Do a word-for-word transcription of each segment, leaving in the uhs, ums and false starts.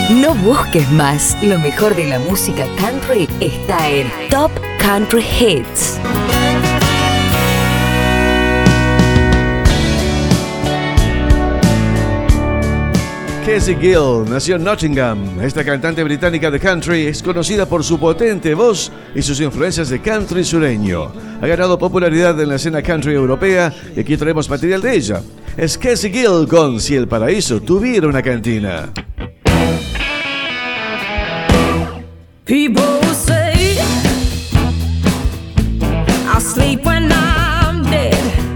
No busques más, lo mejor de la música country está en Top Country Hits. Casey Gill nació en Nottingham. Esta cantante británica de country es conocida por su potente voz y sus influencias de country sureño. Ha ganado popularidad en la escena country europea y aquí traemos material de ella. Es Casey Gill con Si el paraíso tuviera una cantina. People say I'll sleep when I'm dead.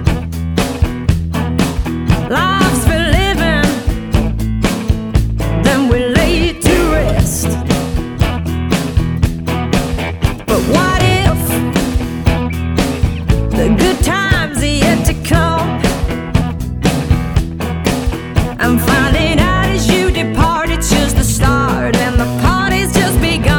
Life's for living, then we lay to rest. But what if the good times are yet to come? I'm finding out as you depart, it's just the start and the party's just begun.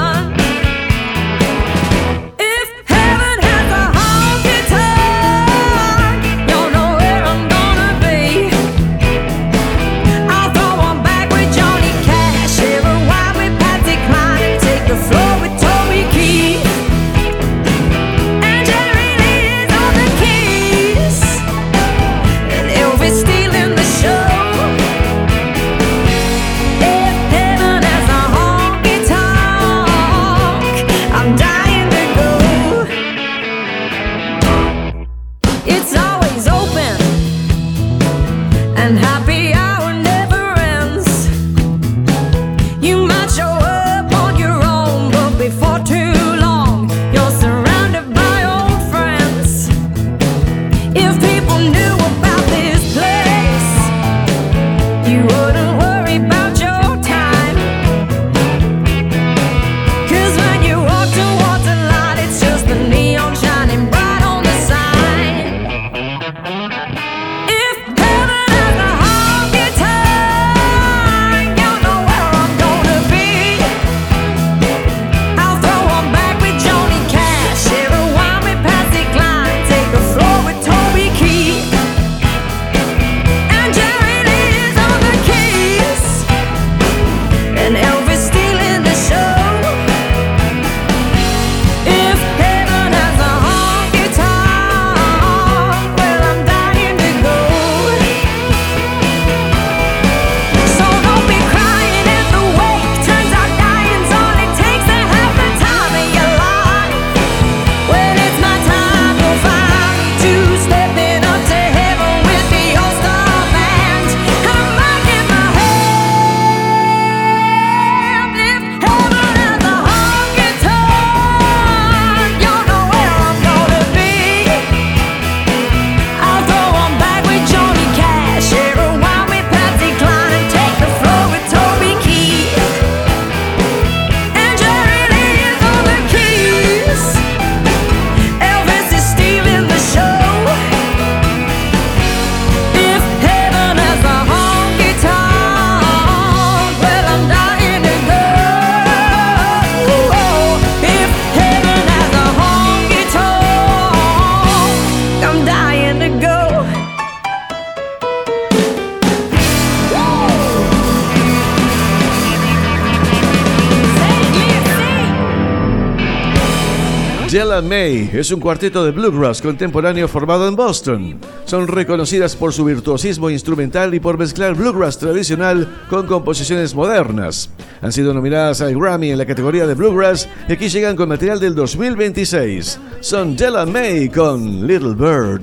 Della Mae es un cuarteto de bluegrass contemporáneo formado en Boston. Son reconocidas por su virtuosismo instrumental y por mezclar bluegrass tradicional con composiciones modernas. Han sido nominadas al Grammy en la categoría de bluegrass y aquí llegan con material del dos mil veintiséis. Son Della Mae con Little Bird.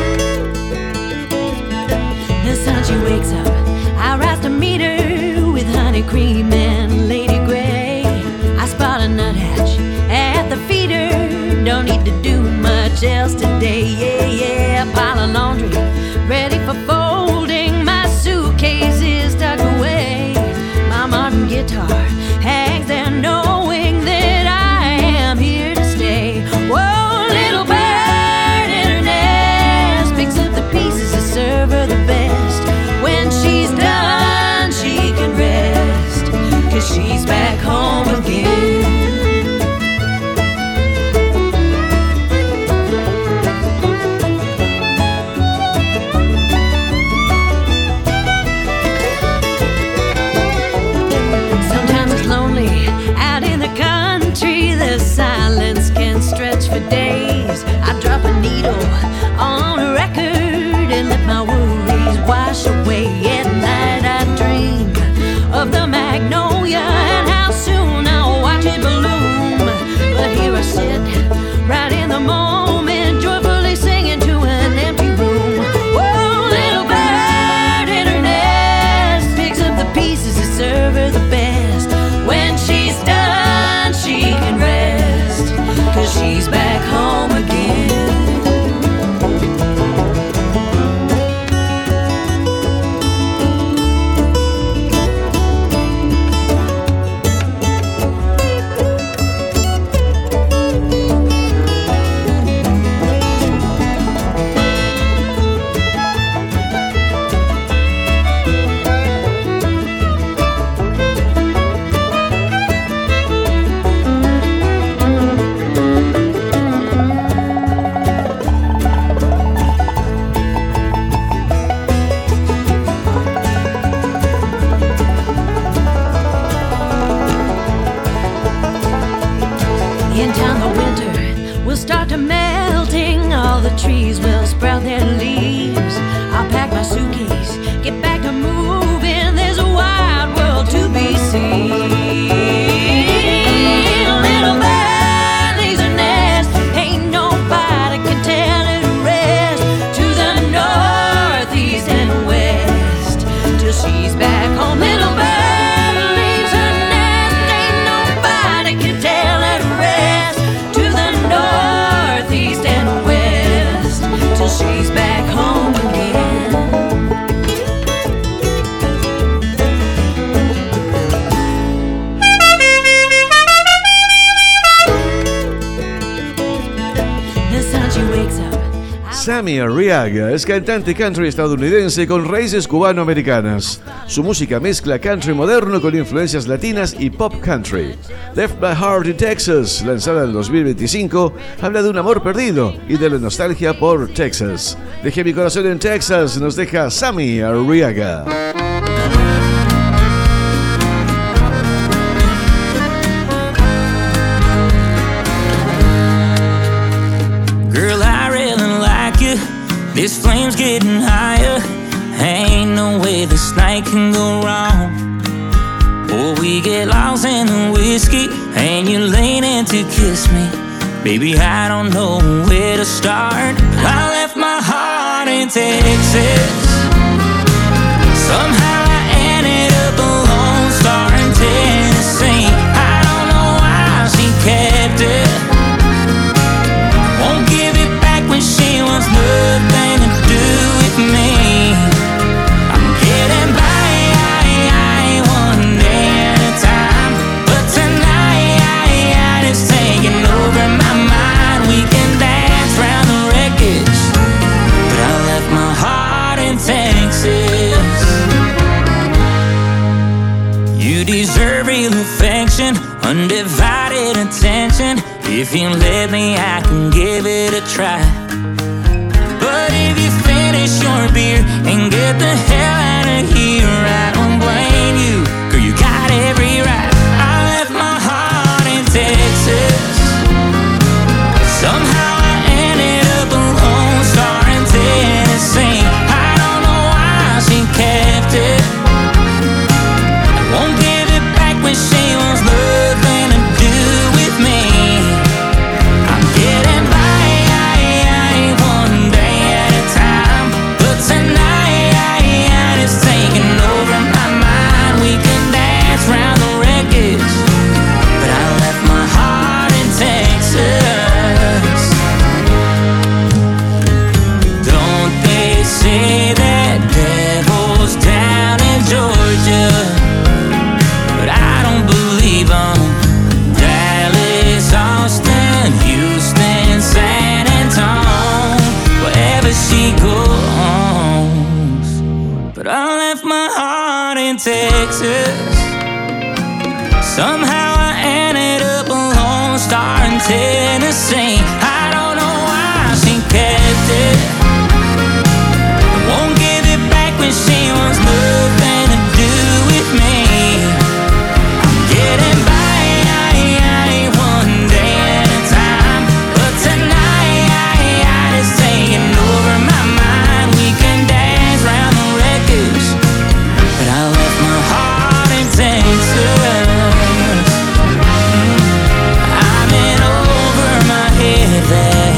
The sun she wakes up, I rise to meet her with honey cream and Lady Grey. I spot a nuthatch at the feeder. Don't need to do much else today. Yeah, yeah, pile of laundry ready for folding. My suitcase is tucked away. My modern guitar hangs there knowing that I am here to stay. Whoa, little bird in her nest picks up the pieces that serve her the best. When she the trees will sprout their leaves. I'll pack my suitcase, get back to moving. There's a wide world to be seen. Little bird leaves a nest, ain't nobody can tell it to rest. To the north, east, and west, till she's back home. Little bird leaves her nest, ain't nobody can tell it to rest. To the north, east, and west, till she's back home again. Sammy Arriaga es cantante country estadounidense con raíces cubano-americanas. Su música mezcla country moderno con influencias latinas y pop country. Left My Heart in Texas, lanzada en dos mil veinticinco, habla de un amor perdido y de la nostalgia por Texas. Dejé mi corazón en Texas, nos deja Sammy Arriaga. This flame's getting higher. Ain't no way this night can go wrong. Oh, we get lost in the whiskey, and you lean in to kiss me. Baby, I don't know where to start. I left my heart in Texas. Somehow I ended up alone, star in Tennessee. I don't know why she kept it. Won't give it back when she wants nothing to do with me. I'm getting by one day at a time, but tonight it's taking over my mind. We can dance round the wreckage, but I left my heart in Texas. You deserve real affection, undivided attention. If you let me, I can give it a try. But if you finish your beer and get the hell out of here, I don't blame you, girl, you got every right. I left my heart in Texas. Somehow I ended up alone, star in Tennessee. I don't know why she kept it. I won't give it back when she wants nothing to do with me. I'm getting by one day at a time, but tonight it's taking over my mind. We can dance round the wreckage, but I left my heart in Texas. Don't they say that devil's down in Georgia? But I don't believe 'em. Dallas, Austin, Houston, San Antonio, wherever she goes. But I left my heart in Texas. Somehow I ended up alone, star in Tennessee. I don't know why she kept it. Won't give it back when she wants nothing to do with me. I'm getting by one day at a time, but tonight it's taking over my mind. We can dance round the wreckage, but I left my heart in Texas. I'm in over my head there.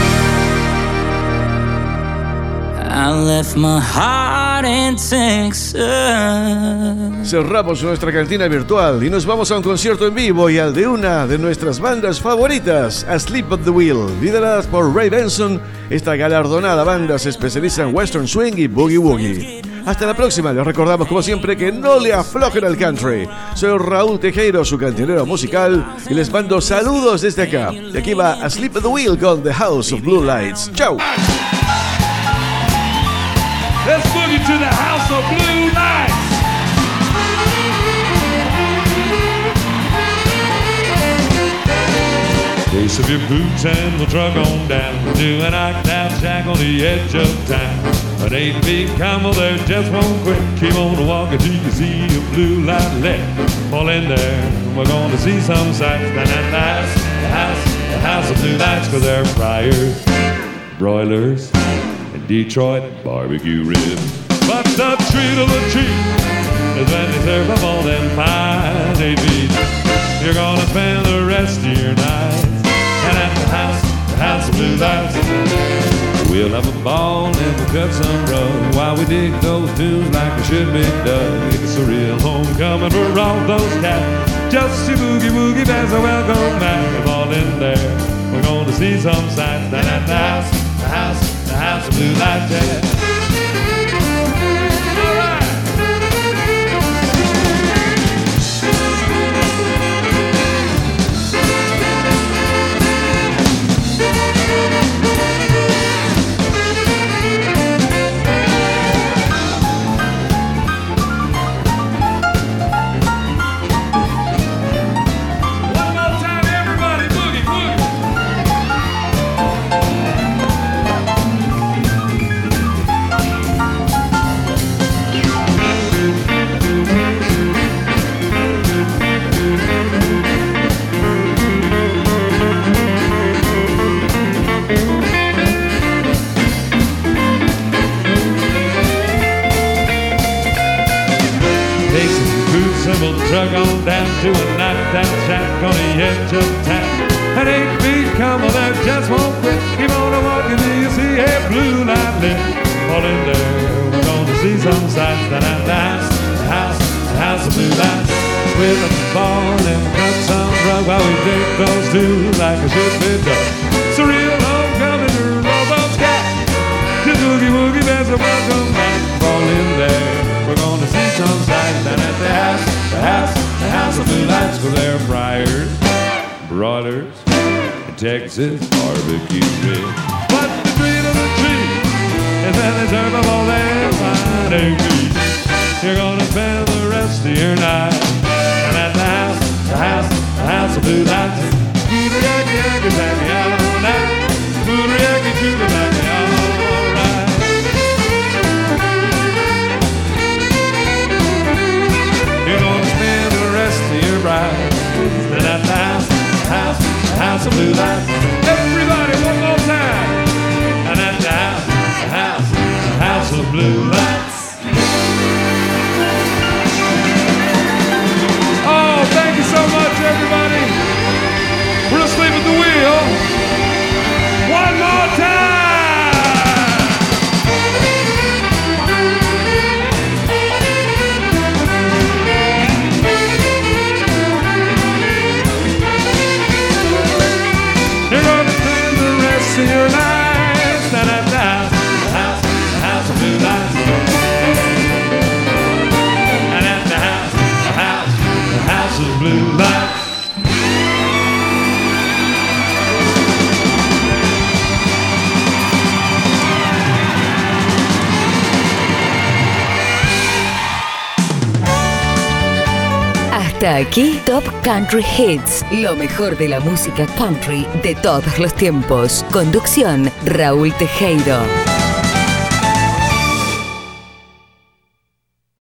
I left my heart in Texas. Cerramos nuestra cantina virtual y nos vamos a un concierto en vivo y al de una de nuestras bandas favoritas, Asleep at the Wheel, lideradas por Ray Benson. Esta galardonada banda se especializa en western swing y boogie woogie. Hasta la próxima, les recordamos como siempre que no le aflojen al country. Soy Raúl Tejero, su cantinero musical, y les mando saludos desde acá. Y aquí va Asleep at the Wheel con The House of Blue Lights. ¡Chau! Let's boogie to the House of Blue Lights. Lace up your boots and we'll truck on down to an knocked-out shack on the edge of town. An eight-beat combo there just won't quit. Keep on walking till you see a blue light lit. Fall in there, we're gonna see some sights. And that's the house, the house of blue lights, 'cause they're friars. broilers, and Detroit barbecue ribs. But the treat of the treat is when they serve up all them fine eight beats. You're gonna spend the rest of your nights and at the house, the house of blue lights. We'll have a ball and we'll cut some rug while we dig those tunes like it should be done. It's a real homecoming for all those cats. Just your boogie woogie bands are welcome back. They've all in there. We're going to see some sights down at the house, the house, the house of blue lights. Yeah. Truck on down to a knockdown shack on the edge of town. An eight feet coming that just won't quit. Keep on walking till you see a blue light lit. All in there, we're gonna see some sights down at the house, the house, the house of blue lights. With a ball and cut some rug while we dig those tunes like it should be done. It's a real homecoming to roll those cats. The boogie woogie bands are welcome back. All in there, we're gonna see some sights down at the house. The house, the house of blue lights with their friars, broilers, and Texas barbecue ribs. But the treat of the treat is when they serve up all their fine ingredients. You're gonna spend the rest of your night and at the house, the house, the house of blue lights. Booty-yaki, yaki, yaki, all night. Booty-yaki, choo-yaki, all right. You're gonna spend the rest of your bride and at the house, the house, the house of blue lights. Everybody, one more time. And at the house, the house, the house of blue lights. Oh, thank you so much, everybody. We're asleep at the wheel. One more time. Your lives and at the house, the house, the house of blue lights. And at the house, the house, the house of blue lights. Hasta aquí Top Country Hits, lo mejor de la música country de todos los tiempos. Conducción, Raúl Tejero.